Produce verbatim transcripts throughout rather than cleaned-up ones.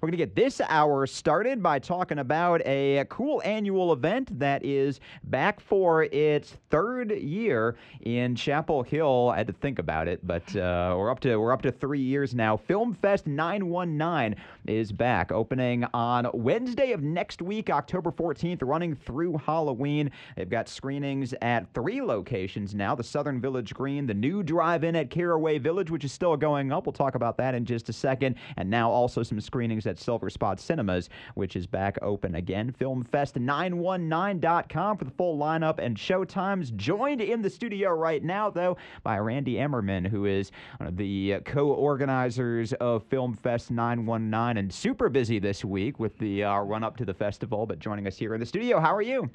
We're going to get this hour started by talking about a cool annual event that is back for its third year in Chapel Hill. I had to think about it, but uh, we're up to we're up to three years now. Film Fest nine one nine is back, opening on Wednesday of next week, October fourteenth, running through Halloween. They've got screenings at three locations now: the Southern Village Green, the new drive-in at Caraway Village, which is still going up. We'll talk about that in just a second. And now also some screenings at Silver Spot Cinemas, which is back open again. film fest nine one nine dot com for the full lineup and showtimes. Joined in the studio right now, though, by Randy Emmerman, who is one of the co-organizers of Film Fest nine one nine and super busy this week with the uh, run-up to the festival, but joining us here in the studio. How are you?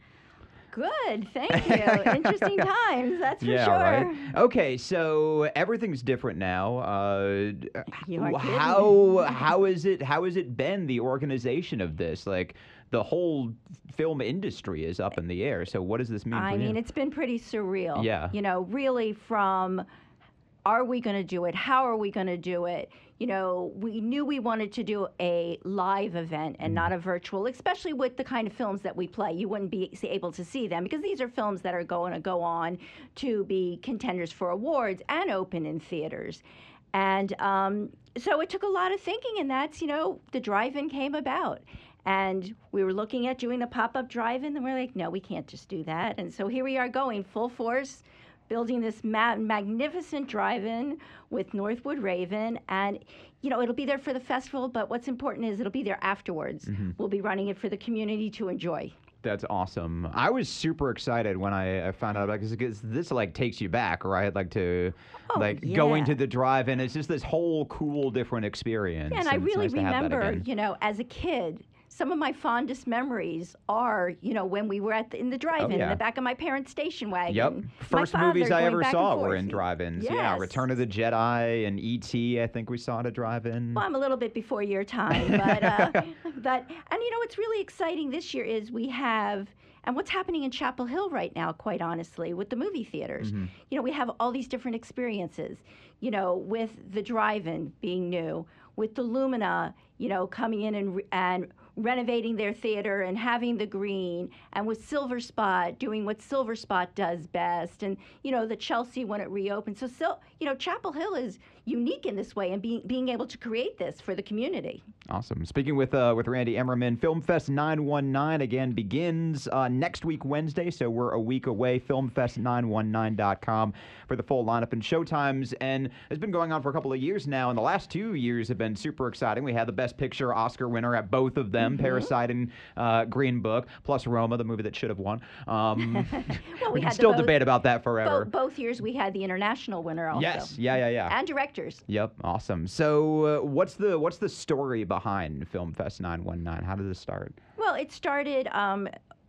Good, thank you. Interesting times, that's for yeah, sure. Right? Okay, so everything's different now. Uh, you are how how is it? How has it been? The organization of this, like the whole film industry, is up in the air. So what does this mean? I for mean, you? it's been pretty surreal. Yeah. You know, really from. Are we going to do it? How are we going to do it? You know, we knew we wanted to do a live event and not a virtual, especially with the kind of films that we play. You wouldn't be able to see them because these are films that are going to go on to be contenders for awards and open in theaters. And um, so it took a lot of thinking, and that's, you know, the drive-in came about. And we were looking at doing a pop-up drive-in, and we're like, no, we can't just do that. And so here we are going full force, building this ma- magnificent drive-in with Northwood Raven, and you know it'll be there for the festival, but what's important is it'll be there afterwards. Mm-hmm. We'll be running it for the community to enjoy. That's awesome. I was super excited when I, I found out about it, because this like takes you back, right? Like to oh, like yeah. going to the drive-in. It's just this whole cool, different experience. Yeah, and I really nice remember, you know, as a kid, some of my fondest memories are, you know, when we were at the, in the drive-in, oh, yeah. in the back of my parents' station wagon. Yep. First my movies I going ever back saw and were forth. in drive-ins. Yes. Yeah, Return of the Jedi and E T I think we saw at a drive-in. Well, I'm a little bit before your time, but, uh, but, and you know, what's really exciting this year is we have, and what's happening in Chapel Hill right now, quite honestly, with the movie theaters. Mm-hmm. You know, we have all these different experiences, you know, with the drive-in being new, with the Lumina, you know, coming in and, and renovating their theater and having the green, and with Silver Spot doing what Silver Spot does best, and you know the Chelsea when it reopened. So, so you know Chapel Hill is unique in this way, and being being able to create this for the community. Awesome. Speaking with uh, with Randy Emmerman, Film Fest nine one nine again begins uh, next week Wednesday, so we're a week away. film fest nine one nine dot com for the full lineup and showtimes, and it's been going on for a couple of years now, and the last two years have been super exciting. We had the Best Picture Oscar winner at both of them. Mm-hmm. Parasite and uh, Green Book, plus Roma, the movie that should have won. Um, well, we, we can had still both, debate about that forever. Both, both years we had the international winner also. Yes, yeah, yeah, yeah. And directors. Yep, awesome. So, uh, what's the what's the story behind Film Fest nine one nine? How did this start? Well, it started um,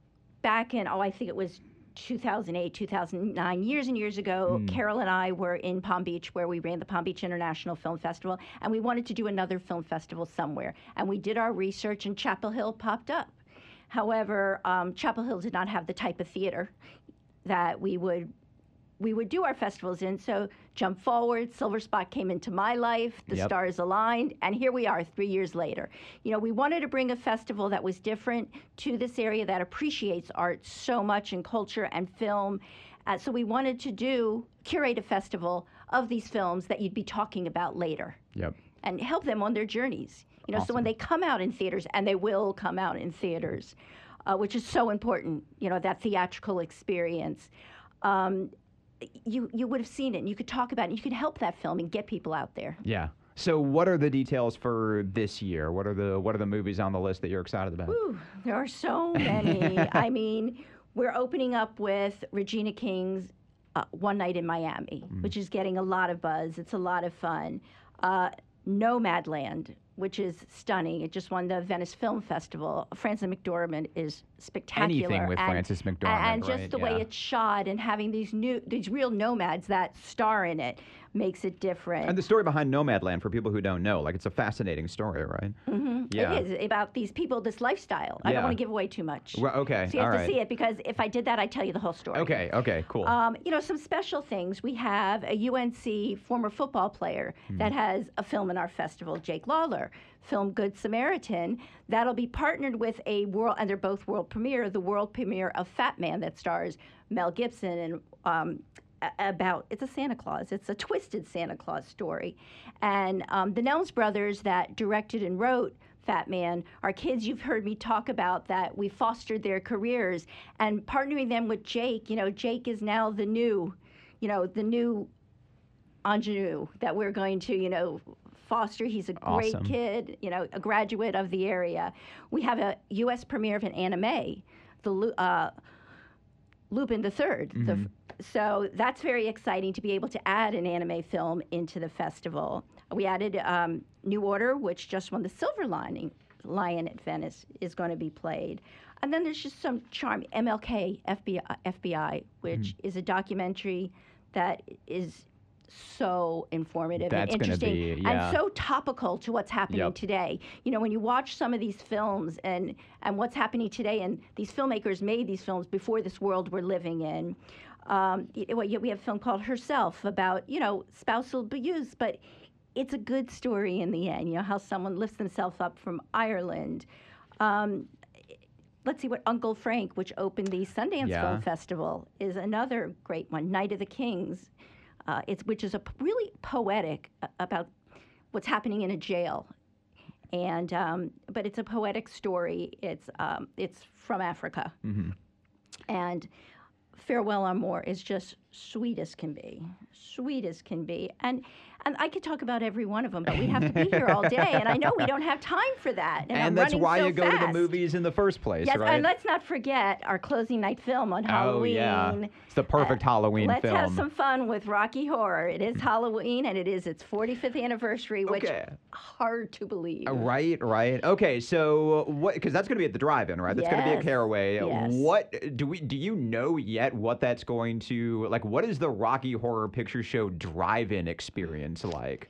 back in oh, I think it was two thousand eight, two thousand nine, years and years ago. Mm. Carol and I were in Palm Beach, where we ran the Palm Beach International Film Festival, and we wanted to do another film festival somewhere. And we did our research, and Chapel Hill popped up. However, um, Chapel Hill did not have the type of theater that we would we would do our festivals in. So jump forward, Silver Spot came into my life, the yep. stars aligned, and here we are three years later. You know, we wanted to bring a festival that was different to this area that appreciates art so much, and culture and film. Uh, so we wanted to do, curate a festival of these films that you'd be talking about later. Yep. And help them on their journeys. You know, awesome. So when they come out in theaters, and they will come out in theaters, uh, which is so important, you know, that theatrical experience. Um, You you would have seen it, and you could talk about it, and you could help that film and get people out there. Yeah. So what are the details for this year? What are the what are the movies on the list that you're excited about? Ooh, there are so many. I mean, we're opening up with Regina King's uh, One Night in Miami, mm. which is getting a lot of buzz. It's a lot of fun. Uh, Nomadland, which is stunning. It just won the Venice Film Festival. Frances McDormand is spectacular. Anything with and, Frances McDormand, and just right? the yeah. way it's shot, and having these new, these real nomads that star in it. makes it different. And the story behind Nomadland, for people who don't know, like it's a fascinating story, right? Mm-hmm. Yeah. It is about these people, this lifestyle. I Yeah. don't want to give away too much. Well, okay, So you have all to right. see it, because if I did that, I'd tell you the whole story. Okay, okay, cool. Um, you know, some special things. We have a U N C former football player Hmm. that has a film in our festival, Jake Lawler, film Good Samaritan. That'll be partnered with a world, and they're both world premiere, the world premiere of Fat Man that stars Mel Gibson and um, a- about, it's a Santa Claus. It's a twisted Santa Claus story. And um, the Nelms brothers that directed and wrote Fat Man are kids you've heard me talk about that we fostered their careers, and partnering them with Jake. You know, Jake is now the new, you know, the new ingenue that we're going to, you know, foster. He's a great Awesome. kid, you know, a graduate of the area. We have a U S premiere of an anime, the Lu- uh, Lupin the Third. The, Mhm. so that's very exciting to be able to add an anime film into the festival. We added um, New Order, which just won the Silver Lining, Lion at Venice, is going to be played. And then there's just some charm. M L K, F B I, F B I which is a documentary that is so informative That's and gonna interesting be- yeah. and so topical to what's happening Yep. today. You know, when you watch some of these films and, and what's happening today, and these filmmakers made these films before this world we're living in. Um, y- well, yeah, we have a film called Herself about, you know, spousal abuse, but it's a good story in the end, you know, how someone lifts themselves up from Ireland. Um, let's see what Uncle Frank, which opened the Sundance Yeah. Film Festival, is another great one. Night of the Kings, uh, it's which is a p- really poetic uh, about what's happening in a jail, and um, but it's a poetic story. It's um, it's from Africa, Mhm. and Farewell Amour is just sweet as can be, sweet as can be, and and I could talk about every one of them, but we'd have to be here all day, and I know we don't have time for that. And, And I'm that's running why so you go to the fast. movies in the first place, Yes, right? and let's not forget our closing night film on Oh, Halloween. yeah. It's the perfect Halloween Let's film. have some fun with Rocky Horror. It is Halloween, and it is its forty-fifth anniversary, which Okay. hard to believe. Uh, Right, right. Okay, so what? Because that's going to be at the drive-in, right? That's going to be at Yes, Caraway. yes. What do we? Do you know yet what that's going to like? What is the Rocky Horror Picture Show drive-in experience like?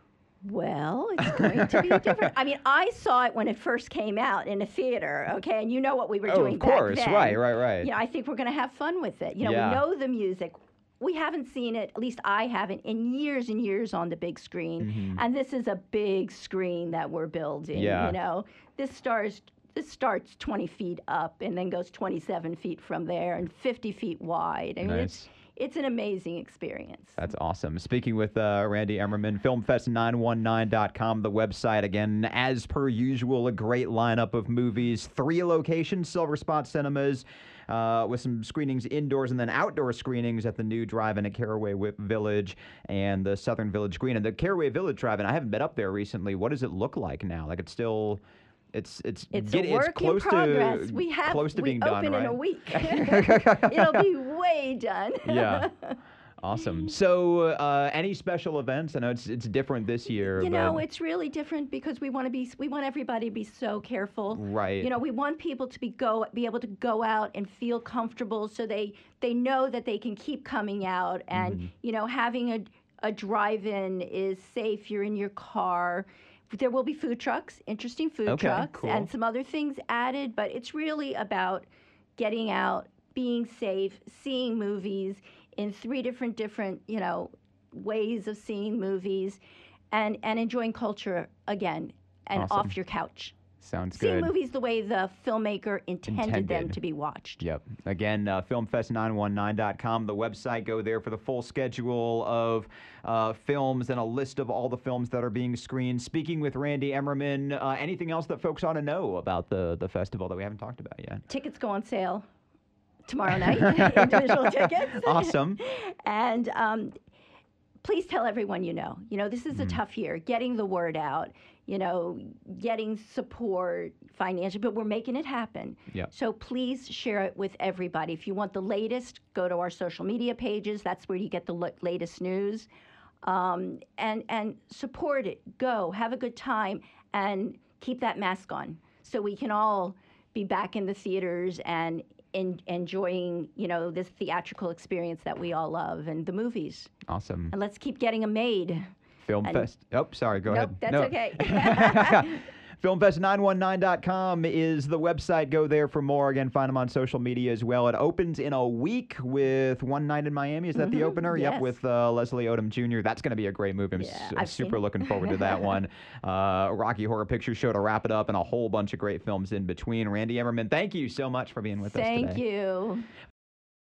Well, it's going to be different. I mean, I saw it when it first came out in a theater, okay? And you know what we were Oh, doing of course, back then. right, right, right. You know, I think we're going to have fun with it. You know, Yeah. we know the music. We haven't seen it, at least I haven't, in years and years on the big screen. Mhm. And this is a big screen that we're building, Yeah. you know? This stars this starts twenty feet up and then goes twenty-seven feet from there and fifty feet wide. I mean, it's Nice. it's an amazing experience. That's awesome. Speaking with uh, Randy Emmerman, filmfest nine one nine dot com, the website. Again, as per usual, a great lineup of movies. Three locations, Silver Spot Cinemas, uh, with some screenings indoors and then outdoor screenings at the new drive-in at Caraway Wi- Village and the Southern Village Green. And the Caraway Village drive-in, I haven't been up there recently. What does it look like now? Like it's still... It's it's It's get- a work close in progress. to we have close to we being open done, in a right? week. It'll be way done. Yeah. Awesome. So, uh, any special events? I know it's it's different this year. You know, but, it's really different because we want to be we want everybody to be so careful. right. You know, we want people to be go be able to go out and feel comfortable so they they know that they can keep coming out and Mm-hmm. you know, having a a drive-in is safe. You're in your car. There will be food trucks, interesting food Okay, trucks, cool. and some other things added, but it's really about getting out, being safe, seeing movies in three different different, you know, ways of seeing movies and and enjoying culture again and Awesome. off your couch. Sounds Seeing good. movies the way the filmmaker intended, them Intended. to be watched. Yep. Again, uh, filmfest nine one nine dot com, the website. Go there for the full schedule of uh, films and a list of all the films that are being screened. Speaking with Randy Emmerman, uh, anything else that folks ought to know about the, the festival that we haven't talked about yet? Tickets go on sale tomorrow night, individual tickets. Awesome. And um, please tell everyone you know. You know, this is a tough year. Getting the word out, you know, getting support financially, but we're making it happen. Yep. So please share it with everybody. If you want the latest, go to our social media pages. That's where you get the l- latest news. Um, and, and support it. Go. Have a good time. And keep that mask on so we can all be back in the theaters and in, enjoying, you know, this theatrical experience that we all love and the movies. Awesome. And let's keep getting them made. Film And- Fest. Oh, sorry. Go Nope, ahead. that's okay. film fest nine one nine dot com is the website. Go there for more. Again, find them on social media as well. It opens in a week with One Night in Miami. Is that the Mhm, opener? Yep, yes. with uh, Leslie Odom Junior That's going to be a great movie. I'm Yeah, s- I've super seen it. looking forward to that one. Uh, Rocky Horror Picture Show to wrap it up, and a whole bunch of great films in between. Randy Emmerman, thank you so much for being with us today. Thank you.